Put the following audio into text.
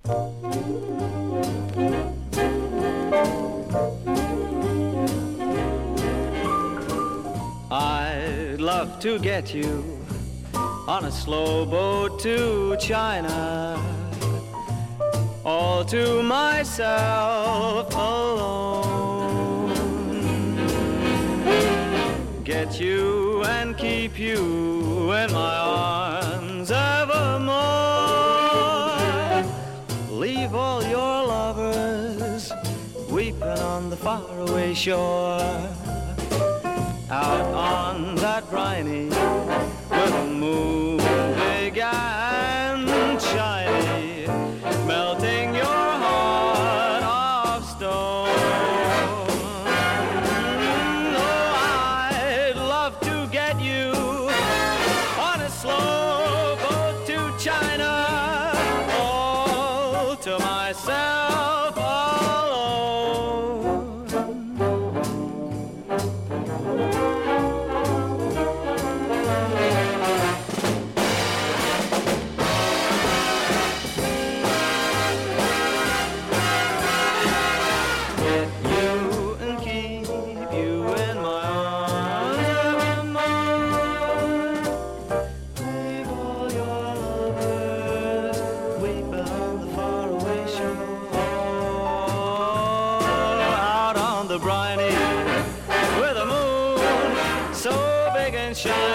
I'd love to get you on a slow boat to China, all to myself alone. Get you and keep you in my arms evermore. Leave all your lovers weeping on the faraway shore. Out on that briny, where the moon big and shiny, melting your heart of stone. Oh, I'd love to get you on a slow boat to China, all to myself alone. Briny, with a moon so big and shiny.